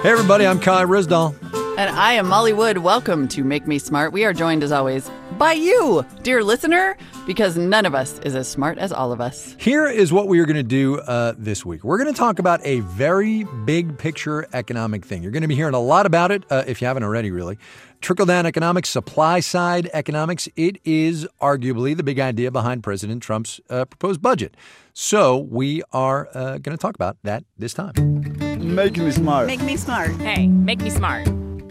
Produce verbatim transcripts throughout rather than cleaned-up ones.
Hey, everybody, I'm Kai Risdall. And I am Molly Wood. Welcome to Make Me Smart. We are joined, as always, by you, dear listener, because none of us is as smart as all of us. Here is what we are going to do uh, this week. We're going to talk about a very big picture economic thing. You're going to be hearing a lot about it, uh, if you haven't already, really. Trickle-down economics, supply-side economics. It is arguably the big idea behind President Trump's uh, proposed budget. So we are uh, going to talk about that this time. Make me smart. Make me smart. Hey, make me smart.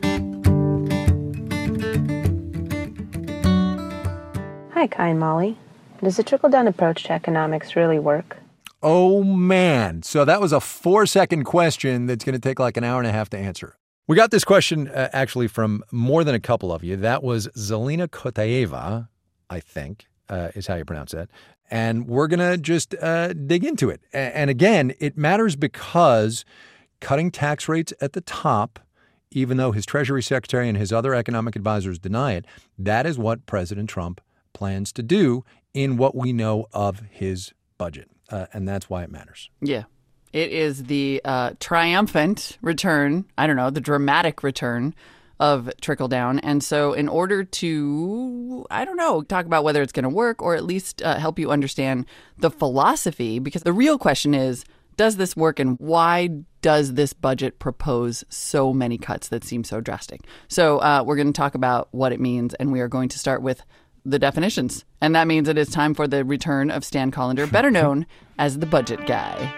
Hi, Kai and Molly. Does the trickle-down approach to economics really work? Oh, man. So that was a four-second question that's going to take like an hour and a half to answer. We got this question uh, actually from more than a couple of you. That was Zelina Kotaeva, I think, uh, is how you pronounce that. And we're going to just uh, dig into it. A- and again, it matters because cutting tax rates at the top, even though his Treasury Secretary and his other economic advisors deny it, that is what President Trump plans to do in what we know of his budget. Uh, and that's why it matters. Yeah. It is the uh, triumphant return, I don't know, the dramatic return of trickle down. And so in order to, I don't know, talk about whether it's going to work or at least uh, help you understand the philosophy, because the real question is, does this work and why does this budget propose so many cuts that seem so drastic? So uh, we're going to talk about what it means, and we are going to start with the definitions. And that means it is time for the return of Stan Collender, better known as the budget guy.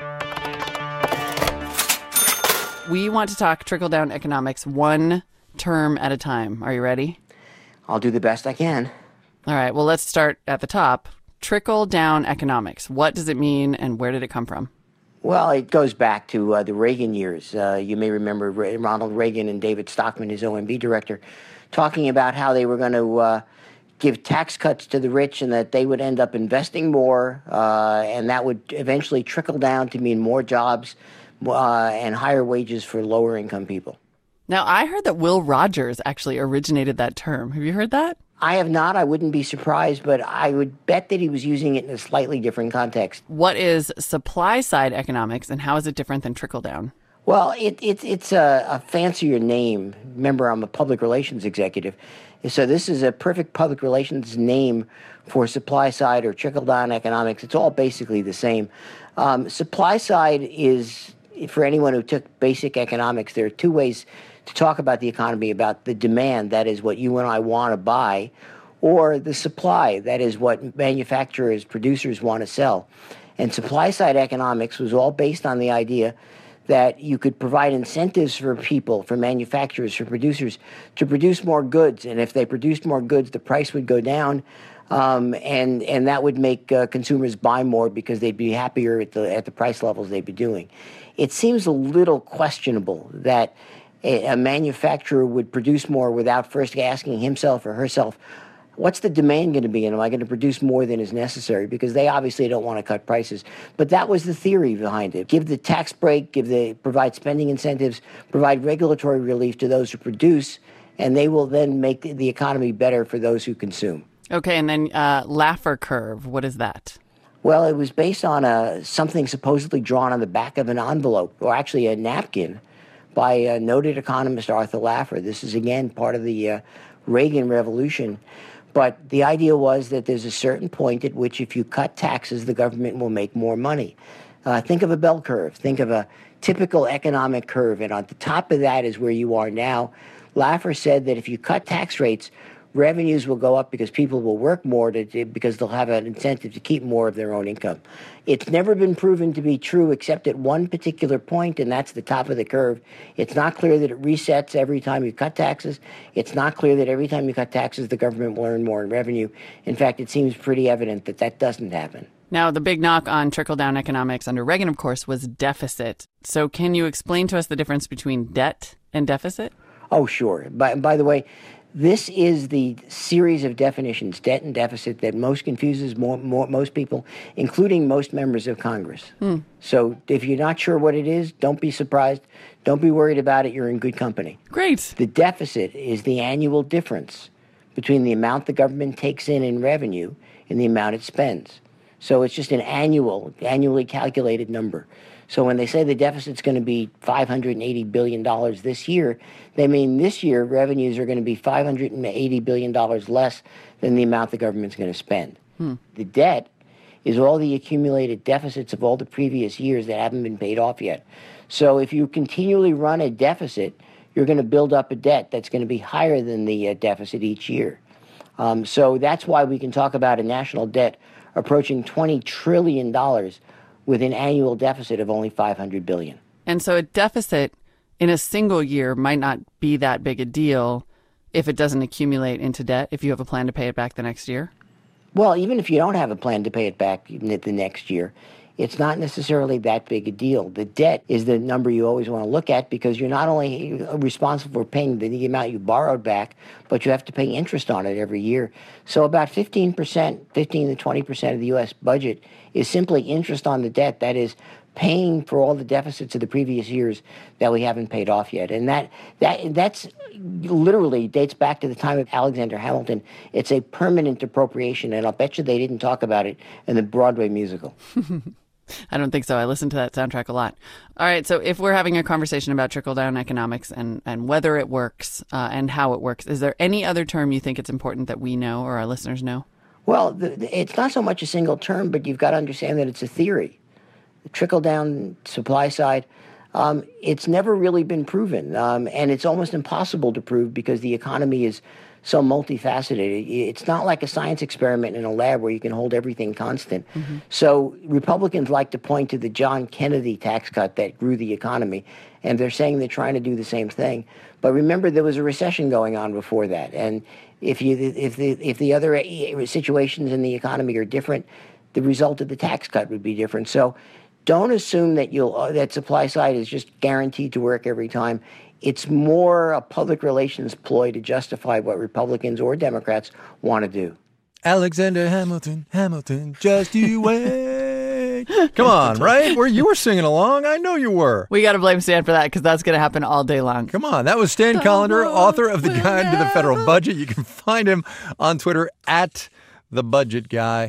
We want to talk trickle-down economics one term at a time. Are you ready? I'll do the best I can. All right. Well, let's start at the top. Trickle-down economics. What does it mean and where did it come from? Well, it goes back to uh, the Reagan years. Uh, you may remember Re- Ronald Reagan and David Stockman, his O M B director, talking about how they were going to uh, give tax cuts to the rich and that they would end up investing more, uh, and that would eventually trickle down to mean more jobs uh, and higher wages for lower-income people. Now, I heard that Will Rogers actually originated that term. Have you heard that? I have not. I wouldn't be surprised, but I would bet that he was using it in a slightly different context. What is supply-side economics, and how is it different than trickle-down? Well, it, it, it's a, a fancier name. Remember, I'm a public relations executive. So this is a perfect public relations name for supply-side or trickle-down economics. It's all basically the same. Um, supply-side is, for anyone who took basic economics, there are two ways to talk about the economy, about the demand, that is what you and I want to buy, or the supply, that is what manufacturers, producers want to sell. And supply-side economics was all based on the idea that you could provide incentives for people, for manufacturers, for producers to produce more goods. And if they produced more goods, the price would go down, um, and and that would make uh, consumers buy more because they'd be happier at the at the price levels they'd be doing. It seems a little questionable that a, a manufacturer would produce more without first asking himself or herself, what's the demand going to be, and am I going to produce more than is necessary? Because they obviously don't want to cut prices. But that was the theory behind it. Give the tax break, give the provide spending incentives, provide regulatory relief to those who produce, and they will then make the economy better for those who consume. Okay, and then uh, Laffer curve, what is that? Well, it was based on a, something supposedly drawn on the back of an envelope, or actually a napkin, by a noted economist Arthur Laffer. This is, again, part of the uh, Reagan Revolution. But the idea was that there's a certain point at which if you cut taxes, the government will make more money. Uh, think of a bell curve. Think of a typical economic curve. And on the top of that is where you are now. Laffer said that if you cut tax rates, revenues will go up because people will work more to, because they'll have an incentive to keep more of their own income. It's never been proven to be true except at one particular point, and that's the top of the curve. It's not clear that it resets every time you cut taxes. It's not clear that every time you cut taxes, the government will earn more in revenue. In fact, it seems pretty evident that that doesn't happen. Now, the big knock on trickle-down economics under Reagan, of course, was deficit. So can you explain to us the difference between debt and deficit? Oh, sure. By, by the way, this is the series of definitions, debt and deficit, that most confuses more, more, most people, including most members of Congress. Hmm. So if you're not sure what it is, don't be surprised. Don't be worried about it. You're in good company. Great. The deficit is the annual difference between the amount the government takes in in revenue and the amount it spends. So it's just an annual, annually calculated number. So when they say the deficit's going to be five hundred eighty billion dollars this year, they mean this year revenues are going to be five hundred eighty billion dollars less than the amount the government's going to spend. Hmm. The debt is all the accumulated deficits of all the previous years that haven't been paid off yet. So if you continually run a deficit, you're going to build up a debt that's going to be higher than the uh, deficit each year. Um, so that's why we can talk about a national debt approaching twenty trillion dollars with an annual deficit of only five hundred billion dollars. And so a deficit in a single year might not be that big a deal if it doesn't accumulate into debt, if you have a plan to pay it back the next year? Well, even if you don't have a plan to pay it back the next year, it's not necessarily that big a deal. The debt is the number you always want to look at because you're not only responsible for paying the amount you borrowed back, but you have to pay interest on it every year. So about fifteen percent, fifteen to twenty percent of the U S budget is simply interest on the debt. That is paying for all the deficits of the previous years that we haven't paid off yet. And that that that's literally dates back to the time of Alexander Hamilton. It's a permanent appropriation, and I'll bet you they didn't talk about it in the Broadway musical. I don't think so. I listen to that soundtrack a lot. All right. So if we're having a conversation about trickle-down economics and, and whether it works uh, and how it works, is there any other term you think it's important that we know or our listeners know? Well, the, the, it's not so much a single term, but you've got to understand that it's a theory. The trickle-down supply side, um, it's never really been proven. Um, and it's almost impossible to prove because the economy is so multifaceted. It's not like a science experiment in a lab where you can hold everything constant. Mm-hmm. So Republicans like to point to the John Kennedy tax cut that grew the economy, and they're saying they're trying to do the same thing. But remember, there was a recession going on before that, and if you if the if the other situations in the economy are different, the result of the tax cut would be different. So don't assume that you'll uh, that supply side is just guaranteed to work every time. It's more a public relations ploy to justify what Republicans or Democrats want to do. Alexander Hamilton, Hamilton, just you wait. Come on, right? Where you were singing along. I know you were. We got to blame Stan for that because that's going to happen all day long. Come on. That was Stan Collender, author of The Guide to the Federal Budget. You can find him on Twitter at The Budget Guy.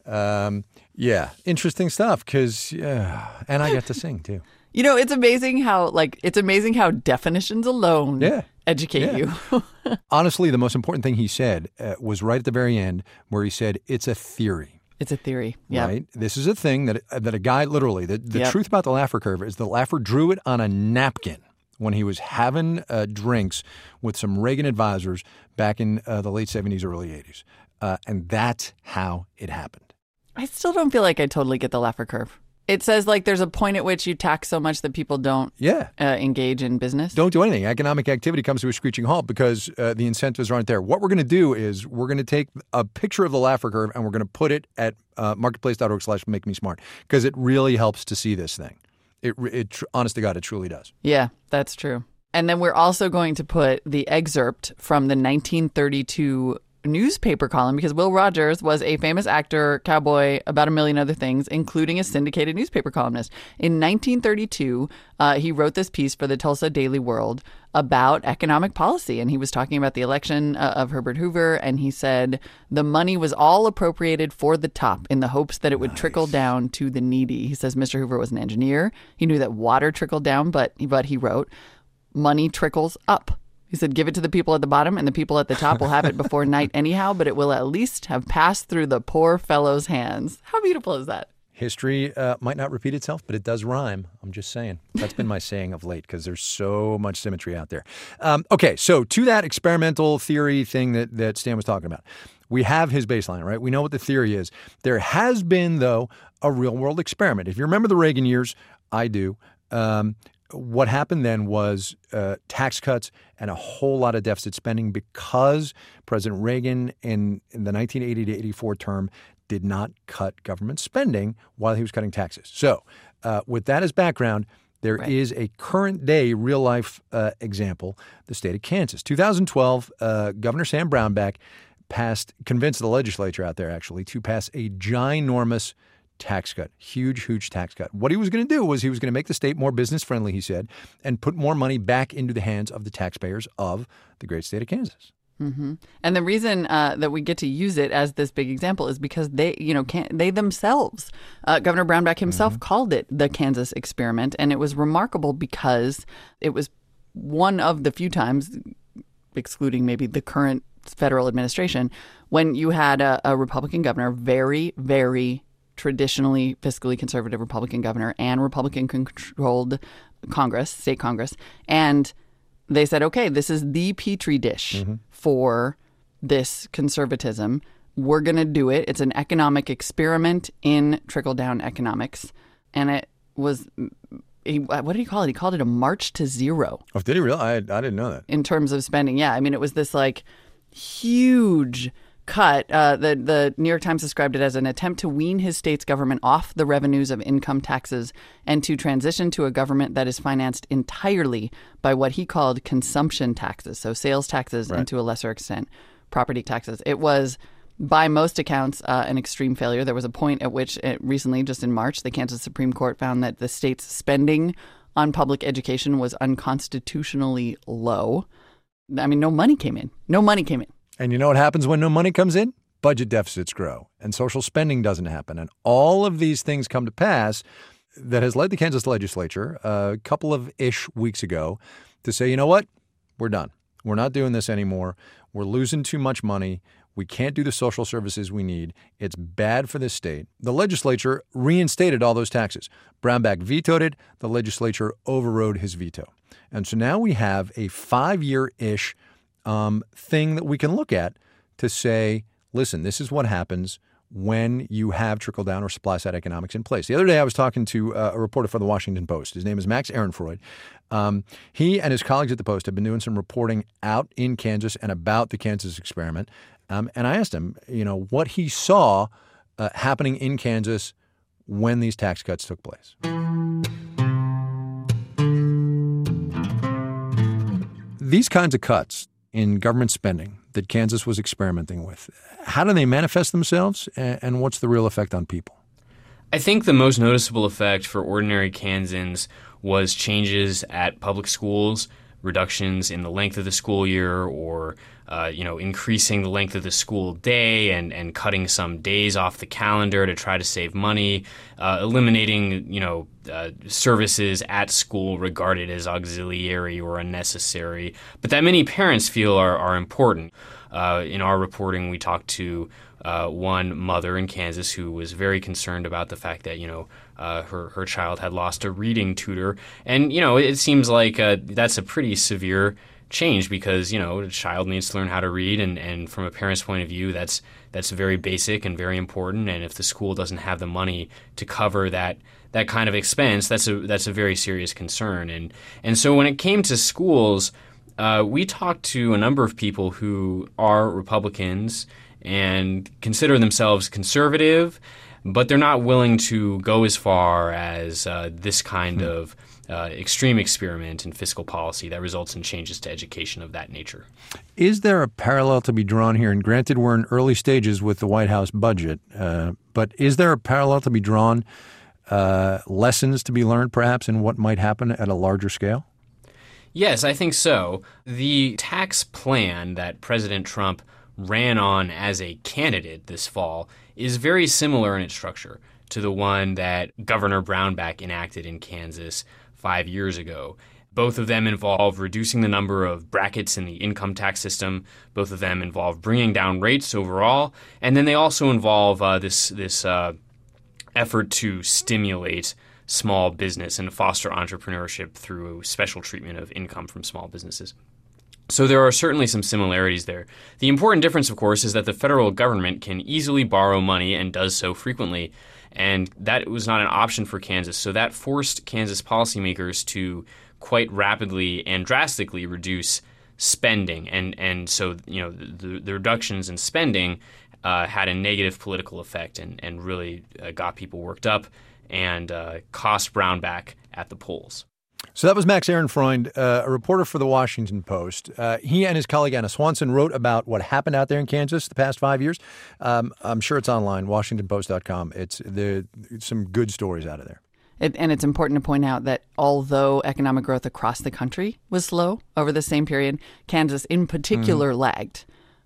Um, yeah, interesting stuff because, yeah, and I got to sing too. You know, it's amazing how, like, it's amazing how definitions alone yeah. educate yeah. you. Honestly, the most important thing he said uh, was right at the very end where he said, it's a theory. It's a theory. Yeah. Right? This is a thing that uh, that a guy literally, the, the yep. truth about the Laffer curve is the Laffer drew it on a napkin when he was having uh, drinks with some Reagan advisors back in uh, the late seventies, early eighties. Uh, and that's how it happened. I still don't feel like I totally get the Laffer curve. It says like there's a point at which you tax so much that people don't yeah. uh, engage in business. Don't do anything. Economic activity comes to a screeching halt because uh, the incentives aren't there. What we're going to do is we're going to take a picture of the Laffer curve and we're going to put it at uh, marketplace.org slash make me smart because it really helps to see this thing. It, it, honest to God, it truly does. Yeah, that's true. And then we're also going to put the excerpt from the nineteen thirty-two newspaper column because Will Rogers was a famous actor, cowboy, about a million other things, including a syndicated newspaper columnist. In nineteen thirty-two, uh, he wrote this piece for the Tulsa Daily World about economic policy. And he was talking about the election uh, of Herbert Hoover. And he said the money was all appropriated for the top in the hopes that it would nice. trickle down to the needy. He says Mister Hoover was an engineer. He knew that water trickled down, but, but he wrote, money trickles up. He said, give it to the people at the bottom and the people at the top will have it before night anyhow, but it will at least have passed through the poor fellow's hands. How beautiful is that? History uh, might not repeat itself, but it does rhyme. I'm just saying. That's been my saying of late because there's so much symmetry out there. Um, okay, so to that experimental theory thing that, that Stan was talking about, we have his baseline, right? We know what the theory is. There has been, though, a real-world experiment. If you remember the Reagan years, I do, um, what happened then was uh, tax cuts and a whole lot of deficit spending because President Reagan in, in the nineteen eighty to eighty-four term did not cut government spending while he was cutting taxes. So uh, with that as background, there right. is a current day real life uh, example, the state of Kansas. two thousand twelve, uh, Governor Sam Brownback passed, convinced the legislature out there actually to pass a ginormous tax cut, huge, huge tax cut. What he was going to do was he was going to make the state more business friendly, he said, and put more money back into the hands of the taxpayers of the great state of Kansas. Mm-hmm. And the reason uh, that we get to use it as this big example is because they, you know, can they themselves, uh, Governor Brownback himself mm-hmm. called it the Kansas experiment. And it was remarkable because it was one of the few times, excluding maybe the current federal administration, when you had a, a Republican governor, very, very traditionally fiscally conservative Republican governor and Republican-controlled Congress, state Congress, and they said, okay, this is the petri dish mm-hmm. for this conservatism. We're going to do it. It's an economic experiment in trickle-down economics. And it was, he, what did he call it? He called it a march to zero. Oh, did he really? I, I didn't know that. In terms of spending, yeah. I mean, it was this like huge cut. Uh, the, the New York Times described it as an attempt to wean his state's government off the revenues of income taxes and to transition to a government that is financed entirely by what he called consumption taxes, so sales taxes right. and to a lesser extent property taxes. It was, by most accounts, uh, an extreme failure. There was a point at which it, recently, just in March, the Kansas Supreme Court found that the state's spending on public education was unconstitutionally low. I mean, no money came in. No money came in. And you know what happens when no money comes in? Budget deficits grow and social spending doesn't happen. And all of these things come to pass that has led the Kansas legislature uh, a couple of ish weeks ago to say, you know what? We're done. We're not doing this anymore. We're losing too much money. We can't do the social services we need. It's bad for this state. The legislature reinstated all those taxes. Brownback vetoed it. The legislature overrode his veto. And so now we have a five-year-ish Um, thing that we can look at to say, listen, this is what happens when you have trickle-down or supply-side economics in place. The other day I was talking to uh, a reporter for the Washington Post. His name is Max Ehrenfreund. Um, he and his colleagues at the Post have been doing some reporting out in Kansas and about the Kansas experiment. Um, and I asked him, you know, what he saw uh, happening in Kansas when these tax cuts took place. These kinds of cuts in government spending that Kansas was experimenting with, how do they manifest themselves, and what's the real effect on people? I think the most noticeable effect for ordinary Kansans was changes at public schools, reductions in the length of the school year, or uh, you know, increasing the length of the school day and, and cutting some days off the calendar to try to save money, uh, eliminating you know uh, services at school regarded as auxiliary or unnecessary, but that many parents feel are, are important. Uh, in our reporting, we talked to uh, one mother in Kansas who was very concerned about the fact that, you know, uh, her, her child had lost a reading tutor. And, you know, it seems like uh, that's a pretty severe change because, you know, a child needs to learn how to read. And, and from a parent's point of view, that's that's very basic and very important. And if the school doesn't have the money to cover that that kind of expense, that's a that's a very serious concern. And and so when it came to schools, Uh, we talked to a number of people who are Republicans and consider themselves conservative, but they're not willing to go as far as uh, this kind hmm. of uh, extreme experiment in fiscal policy that results in changes to education of that nature. Is there a parallel to be drawn here? And granted, we're in early stages with the White House budget, uh, but is there a parallel to be drawn, uh, lessons to be learned perhaps in what might happen at a larger scale? Yes, I think so. The tax plan that President Trump ran on as a candidate this fall is very similar in its structure to the one that Governor Brownback enacted in Kansas five years ago. Both of them involve reducing the number of brackets in the income tax system. Both of them involve bringing down rates overall. And then they also involve uh, this, this uh, effort to stimulate small business and foster entrepreneurship through special treatment of income from small businesses. So there are certainly some similarities there. The important difference, of course, is that the federal government can easily borrow money and does so frequently, and that was not an option for Kansas. So that forced Kansas policymakers to quite rapidly and drastically reduce spending, and and so you know the, the reductions in spending uh, had a negative political effect and and really uh, got people worked up and uh, cost Brownback at the polls. So that was Max Ehrenfreund, uh, a reporter for the Washington Post. Uh, he and his colleague Anna Swanson wrote about what happened out there in Kansas the past five years. Um, I'm sure it's online, washington post dot com. It's there, some good stories out of there. It, and it's important to point out that although economic growth across the country was slow over the same period, Kansas in particular mm-hmm. lagged.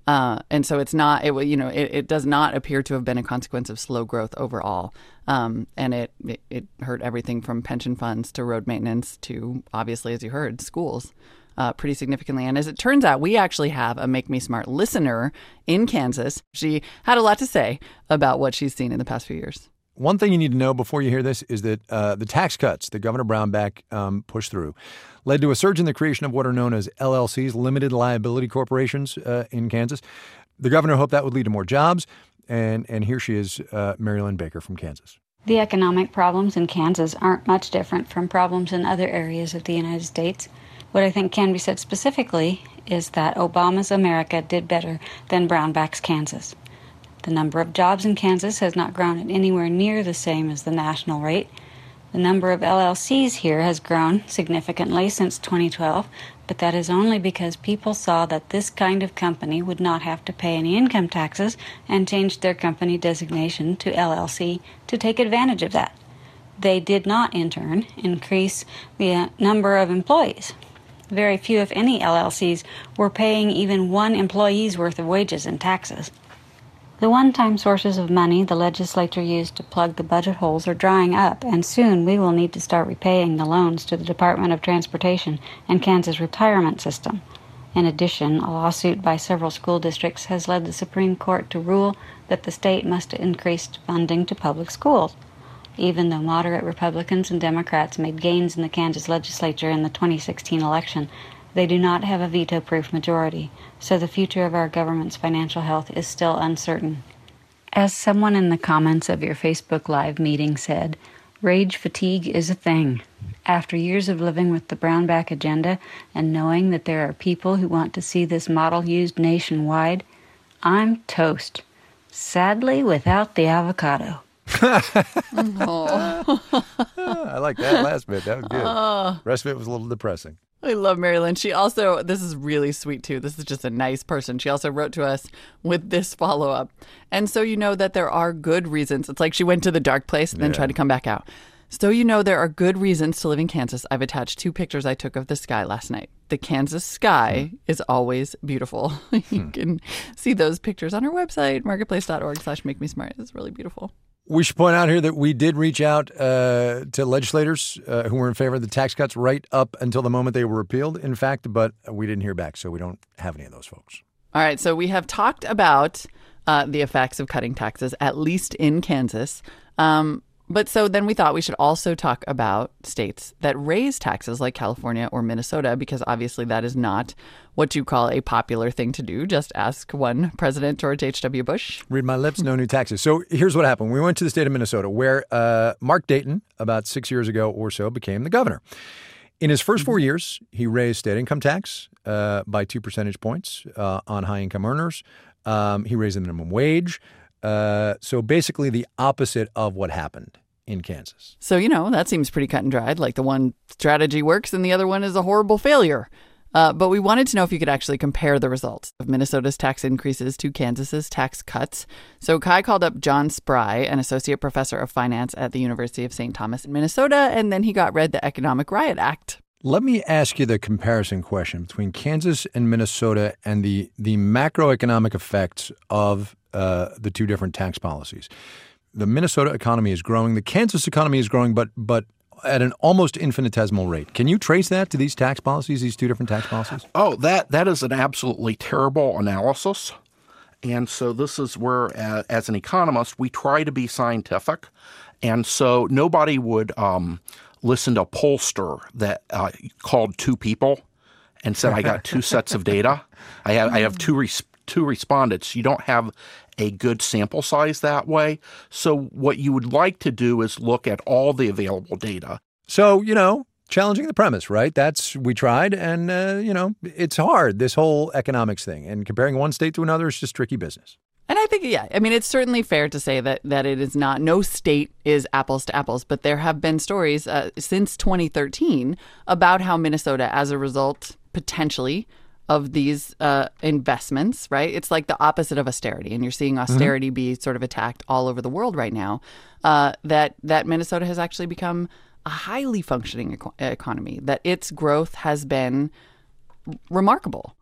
Uh, and so it's not, it you know, it, it does not appear to have been a consequence of slow growth overall. Um, and it, it, it hurt everything from pension funds to road maintenance to, obviously, as you heard, schools uh, pretty significantly. And as it turns out, we actually have a Make Me Smart listener in Kansas. She had a lot to say about what she's seen in the past few years. One thing you need to know before you hear this is that uh, the tax cuts that Governor Brownback um, pushed through led to a surge in the creation of what are known as L L Cs, limited liability corporations uh, in Kansas. The governor hoped that would lead to more jobs. And, and here she is, uh, Mary Lynn Baker from Kansas. The economic problems in Kansas aren't much different from problems in other areas of the United States. What I think can be said specifically is that Obama's America did better than Brownback's Kansas. The number of jobs in Kansas has not grown at anywhere near the same as the national rate. The number of L L Cs here has grown significantly since twenty twelve, but that is only because people saw that this kind of company would not have to pay any income taxes and changed their company designation to L L C to take advantage of that. They did not, in turn, increase the number of employees. Very few, if any, L L Cs were paying even one employee's worth of wages in taxes. The one-time sources of money the legislature used to plug the budget holes are drying up, and soon we will need to start repaying the loans to the Department of Transportation and Kansas retirement system. In addition, a lawsuit by several school districts has led the Supreme Court to rule that the state must increase funding to public schools. Even though moderate Republicans and Democrats made gains in the Kansas legislature in the twenty sixteen election, they do not have a veto-proof majority, so the future of our government's financial health is still uncertain. As someone in the comments of your Facebook Live meeting said, rage fatigue is a thing. After years of living with the Brownback agenda and knowing that there are people who want to see this model used nationwide, I'm toast. Sadly, without the avocado. Oh. I like that last bit. That was good. The rest of it was a little depressing. I love Mary Lynn. She also, this is really sweet too. This is just a nice person. She also wrote to us with this follow-up. And so you know that there are good reasons. It's like she went to the dark place and then Yeah. tried to come back out. So you know there are good reasons to live in Kansas. I've attached two pictures I took of the sky last night. The Kansas sky hmm. is always beautiful. you hmm. can see those pictures on our website, marketplace.org slash make me smart. It's really beautiful. We should point out here that we did reach out uh, to legislators uh, who were in favor of the tax cuts right up until the moment they were repealed, in fact, but we didn't hear back, so we don't have any of those folks. All right, so we have talked about uh, the effects of cutting taxes, at least in Kansas. Um, but so then we thought we should also talk about states that raise taxes like California or Minnesota, because obviously that is not what you call a popular thing to do. Just ask one President George H W. Bush. Read my lips, no new taxes. So here's what happened. We went to the state of Minnesota where uh, Mark Dayton, about six years ago or so, became the governor. In his first four years, he raised state income tax uh, by two percentage points uh, on high-income earners. Um, he raised the minimum wage. Uh, so basically the opposite of what happened in Kansas. So, you know, that seems pretty cut and dried. Like the one strategy works and the other one is a horrible failure. Uh, but we wanted to know if you could actually compare the results of Minnesota's tax increases to Kansas's tax cuts. So Kai called up John Spry, an associate professor of finance at the University of Saint Thomas in Minnesota, and then he got read the Economic Riot Act. Let me ask you the comparison question between Kansas and Minnesota and the, the macroeconomic effects of uh, the two different tax policies. The Minnesota economy is growing. The Kansas economy is growing, but but at an almost infinitesimal rate. Can you trace that to these tax policies, these two different tax policies? Oh, that that is an absolutely terrible analysis. And so this is where, uh, as an economist, we try to be scientific. And so nobody would um, listen to a pollster that uh, called two people and said, I got two sets of data. I have I have two res- two respondents. You don't have a good sample size that way. So what you would like to do is look at all the available data. So, you know, challenging the premise, right? That's, we tried, and, uh, you know, it's hard, this whole economics thing. And comparing one state to another is just tricky business. And I think, yeah, I mean, it's certainly fair to say that that it is not, no state is apples to apples, but there have been stories uh, since twenty thirteen about how Minnesota, as a result, potentially, of these uh, investments, right? It's like the opposite of austerity. And you're seeing austerity mm-hmm. be sort of attacked all over the world right now, uh, that that Minnesota has actually become a highly functioning eco- economy, that its growth has been remarkable.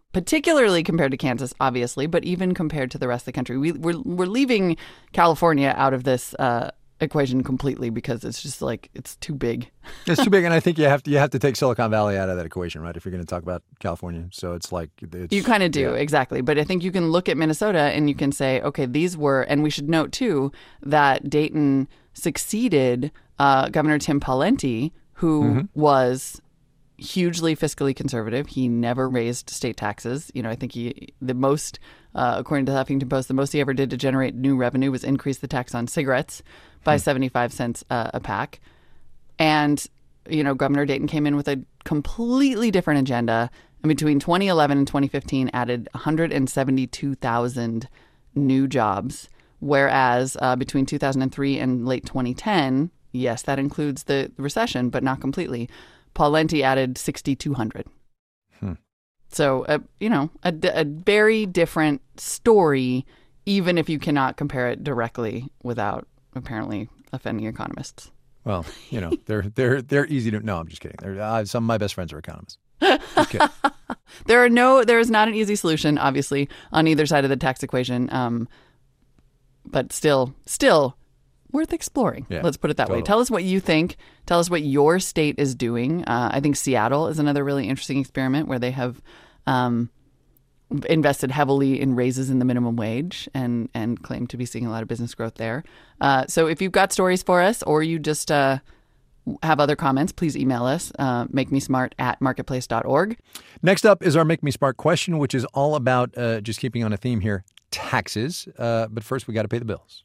particularly compared to Kansas, obviously, but even compared to the rest of the country. We, we're, we're leaving California out of this uh, equation completely because it's just like, it's too big. It's too big, and I think you have to you have to take Silicon Valley out of that equation, right, if you're going to talk about California. So it's like... It's, you kind of do, yeah. exactly. But I think you can look at Minnesota and you can say, okay, these were... And we should note, too, that Dayton succeeded uh, Governor Tim Pawlenty, who mm-hmm. was hugely fiscally conservative. He never raised state taxes. You know, I think he... The most, uh, according to the Huffington Post, the most he ever did to generate new revenue was increase the tax on cigarettes by hmm. seventy-five cents uh, a pack. And, you know, Governor Dayton came in with a completely different agenda. And between twenty eleven and twenty fifteen added one hundred seventy-two thousand new jobs. Whereas uh, between two thousand three and late twenty ten, yes, that includes the recession, but not completely, Pawlenty added six thousand two hundred. Hmm. So, uh, you know, a, a very different story, even if you cannot compare it directly without apparently offending economists. Well, you know, they're they're they're easy to. No, I'm just kidding. They're, uh, some of my best friends are economists. Just kidding. there are no. There is not an easy solution, obviously, on either side of the tax equation. Um, but still, still worth exploring. Yeah, let's put it that totally. way. Tell us what you think. Tell us what your state is doing. Uh, I think Seattle is another really interesting experiment where they have um, invested heavily in raises in the minimum wage and and claim to be seeing a lot of business growth there. Uh, so if you've got stories for us or you just uh, have other comments, please email us, uh, makemesmart at marketplace dot org. Next up is our Make Me Smart question, which is all about, uh, just keeping on a theme here, taxes. Uh, but first, we got to pay the bills.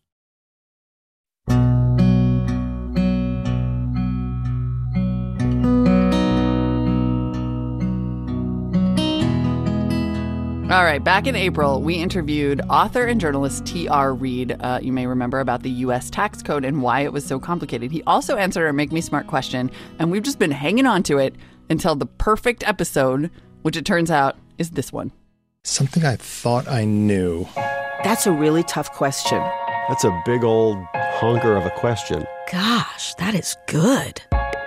All right. Back in April, we interviewed author and journalist T R. Reid. Uh, you may remember about the U S tax code and why it was so complicated. He also answered our Make Me Smart question, and we've just been hanging on to it until the perfect episode, which it turns out is this one. Something I thought I knew. That's a really tough question. That's a big old honker of a question. Gosh, that is good.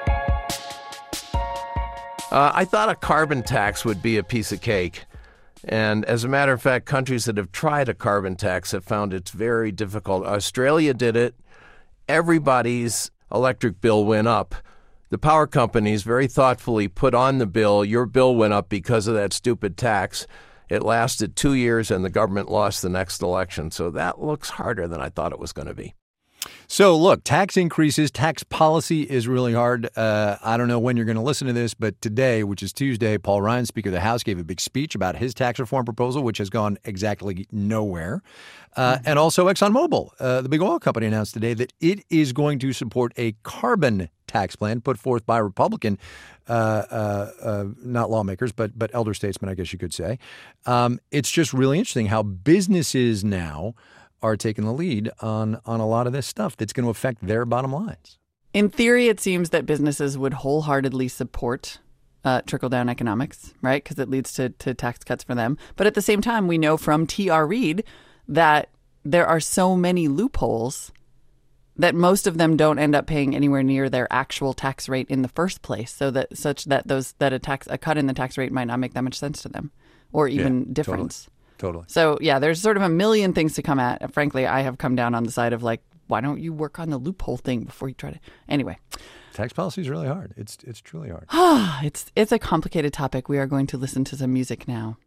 Uh, I thought a carbon tax would be a piece of cake. And as a matter of fact, countries that have tried a carbon tax have found it's very difficult. Australia did it. Everybody's electric bill went up. The power companies very thoughtfully put on the bill, your bill went up because of that stupid tax. It lasted two years and the government lost the next election. So that looks harder than I thought it was going to be. So, look, tax increases, tax policy is really hard. Uh, I don't know when you're going to listen to this, but today, which is Tuesday, Paul Ryan, Speaker of the House, gave a big speech about his tax reform proposal, which has gone exactly nowhere. Uh, mm-hmm. And also ExxonMobil, uh, the big oil company, announced today that it is going to support a carbon tax plan put forth by Republican, uh, uh, uh, not lawmakers, but but elder statesmen, I guess you could say. Um, it's just really interesting how businesses now are taking the lead on on a lot of this stuff that's going to affect their bottom lines. In theory, it seems that businesses would wholeheartedly support uh, trickle-down economics, right? Because it leads to, to tax cuts for them. But at the same time, we know from T R. Reid that there are so many loopholes that most of them don't end up paying anywhere near their actual tax rate in the first place, so that such that those that a tax a cut in the tax rate might not make that much sense to them, or even yeah, difference. Totally. Totally. So, yeah, there's sort of a million things to come at. Frankly, I have come down on the side of like, why don't you work on the loophole thing before you try to... Anyway. Tax policy is really hard. It's it's truly hard. it's it's a complicated topic. We are going to listen to some music now.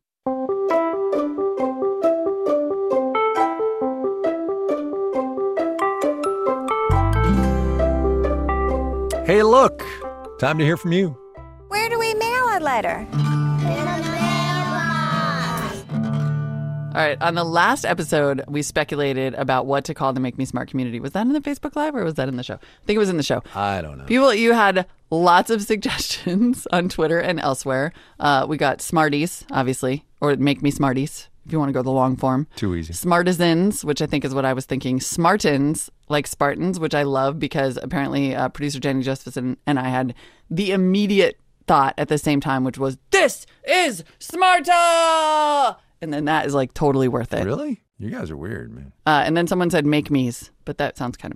Hey, look. Time to hear from you. Where do we mail a letter? All right. On the last episode, we speculated about what to call the Make Me Smart community. Was that in the Facebook Live or was that in the show? I think it was in the show. I don't know. People, you had lots of suggestions on Twitter and elsewhere. Uh, we got Smarties, obviously, or Make Me Smarties, if you want to go the long form. Too easy. Smartisans, which I think is what I was thinking. Smartans, like Spartans, which I love because apparently uh, producer Jenny Josephson and I had the immediate thought at the same time, which was, this is Smarta! And then that is like totally worth it. Really? You guys are weird, man. Uh, and then someone said make me's, but that sounds kind of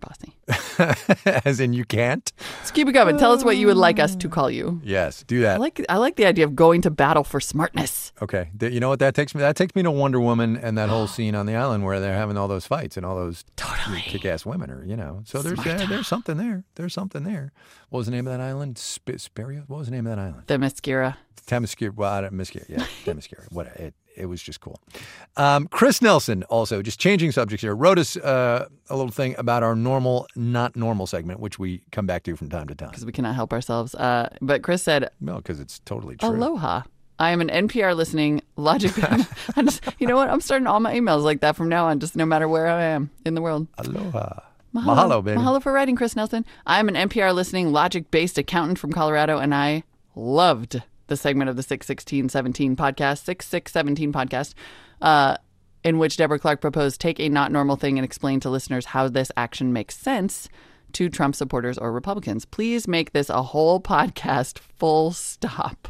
bossy. As in you can't? Let's keep it going. Tell us what you would like us to call you. Yes, do that. I like I like the idea of going to battle for smartness. Okay. Th- You know what that takes me? That takes me to Wonder Woman and that whole scene on the island where they're having all those fights and all those totally kick-ass women are, you know. So there's uh, there's something there. There's something there. What was the name of that island? Sp- Speria? What was the name of that island? Themyscira. Themyscira. Well, I don't, Themyscira. Yeah, Themyscira. What it it was just cool. Um, Chris Nelson also, just changing subjects here, wrote us uh, a little thing about our normal, not normal segment, which we come back to from time to time. Because we cannot help ourselves. Uh, but Chris said, no, because it's totally true. Aloha. I am an N P R listening logic. I'm just, you know what? I'm starting all my emails like that from now on, just no matter where I am in the world. Aloha. Mahalo, Mahalo, baby. Mahalo for writing, Chris Nelson. I am an N P R listening logic-based accountant from Colorado, and I loved the segment of the six sixteen seventeen podcast, six six seventeen podcast, uh, in which Deborah Clark proposed take a not normal thing and explain to listeners how this action makes sense to Trump supporters or Republicans. Please make this a whole podcast, full stop.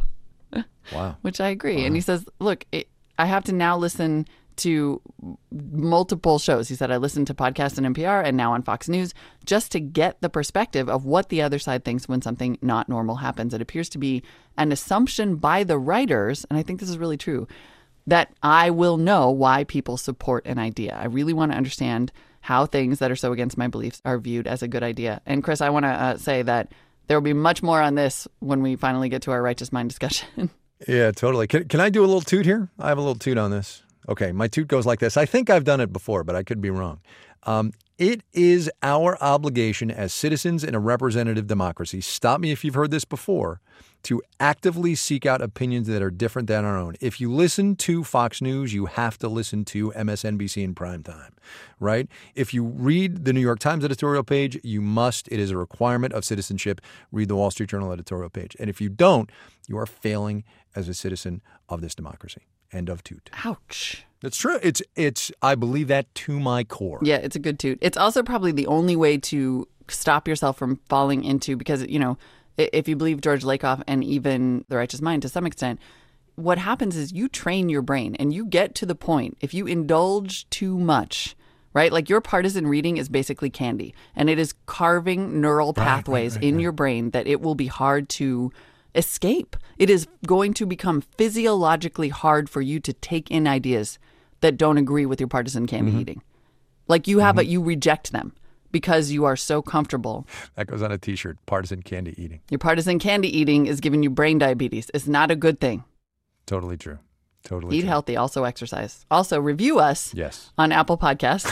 Wow. Which I agree. Wow. And he says, look, it, I have to now listen to multiple shows. He said, I listened to podcasts on N P R and now on Fox News just to get the perspective of what the other side thinks when something not normal happens. It appears to be an assumption by the writers, and I think this is really true, that I will know why people support an idea. I really want to understand how things that are so against my beliefs are viewed as a good idea. And Chris, I want to uh, say that there will be much more on this when we finally get to our righteous mind discussion. Yeah, totally. Can, can I do a little toot here? I have a little toot on this. Okay, my toot goes like this. I think I've done it before, but I could be wrong. Um, it is our obligation as citizens in a representative democracy, stop me if you've heard this before, to actively seek out opinions that are different than our own. If you listen to Fox News, you have to listen to M S N B C in prime time, right? If you read the New York Times editorial page, you must, it is a requirement of citizenship, read the Wall Street Journal editorial page. And if you don't, you are failing as a citizen of this democracy. End of toot. Ouch. That's true. It's, it's, I believe that to my core. Yeah, it's a good toot. It's also probably the only way to stop yourself from falling into, because, you know, if you believe George Lakoff and even The Righteous Mind to some extent, what happens is you train your brain and you get to the point, if you indulge too much, right? Like your partisan reading is basically candy and it is carving neural pathways right, right, right, in right. your brain that it will be hard to escape. It is going to become physiologically hard for you to take in ideas that don't agree with your partisan candy mm-hmm. eating. Like you have mm-hmm. a, you reject them because you are so comfortable. That goes on a t-shirt, partisan candy eating. Your partisan candy eating is giving you brain diabetes. It's not a good thing. Totally true. Totally Eat true. healthy, also exercise. Also review us yes. on Apple Podcasts.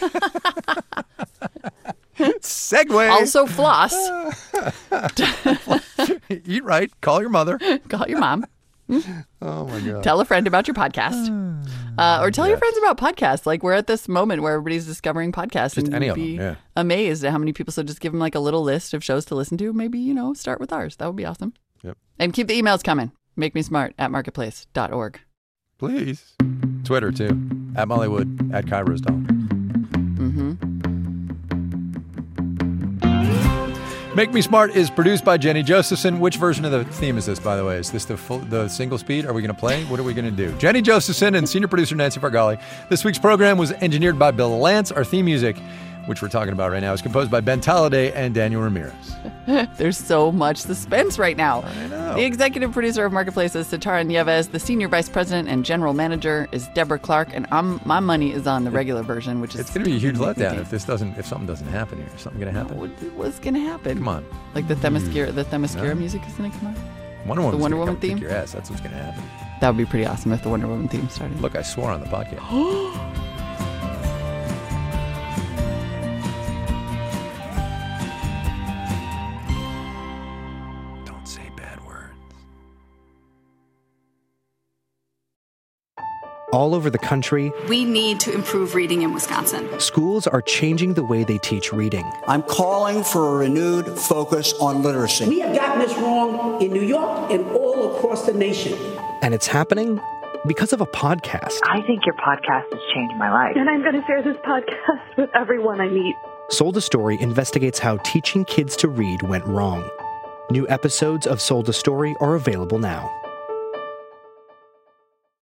Segue. Also floss. Eat right. Call your mother. Call your mom. Oh, my God. Tell a friend about your podcast. Uh, or tell yes. your friends about podcasts. Like, we're at this moment where everybody's discovering podcasts. Just and any you'd of be them, yeah. amazed at how many people. So just give them like a little list of shows to listen to. Maybe, you know, start with ours. That would be awesome. Yep. And keep the emails coming. Make me smart at marketplace dot org. Please. Twitter, too. At Mollywood. At Kai Rosdahl. Mm-hmm. Make Me Smart is produced by Jenny Josephson. Which version of the theme is this, by the way? Is this the full, the single speed? Are we going to play? What are we going to do? Jenny Josephson and senior producer Nancy Fargali. This week's program was engineered by Bill Lance. Our theme music, which we're talking about right now, is composed by Ben Talladay and Daniel Ramirez. There's so much suspense right now. I know. The executive producer of Marketplace is Sitara Nieves. The senior vice president and general manager is Deborah Clark. And I'm, my money is on the regular version, which is... It's going to be a huge letdown if this doesn't, if something doesn't happen here. Is something going to happen? What, what's going to happen? Come on. Like the Themyscira, the Themyscira no. music is going to come on? Wonder Woman's the Wonder gonna Woman come theme? Kick your ass. That's what's going to happen. That would be pretty awesome if the Wonder Woman theme started. Look, I swore on the podcast. All over the country, we need to improve reading in Wisconsin. Schools are changing the way they teach reading. I'm calling for a renewed focus on literacy. We have gotten this wrong in New York and all across the nation. And it's happening because of a podcast. I think your podcast has changed my life. And I'm going to share this podcast with everyone I meet. Sold a Story investigates how teaching kids to read went wrong. New episodes of Sold a Story are available now.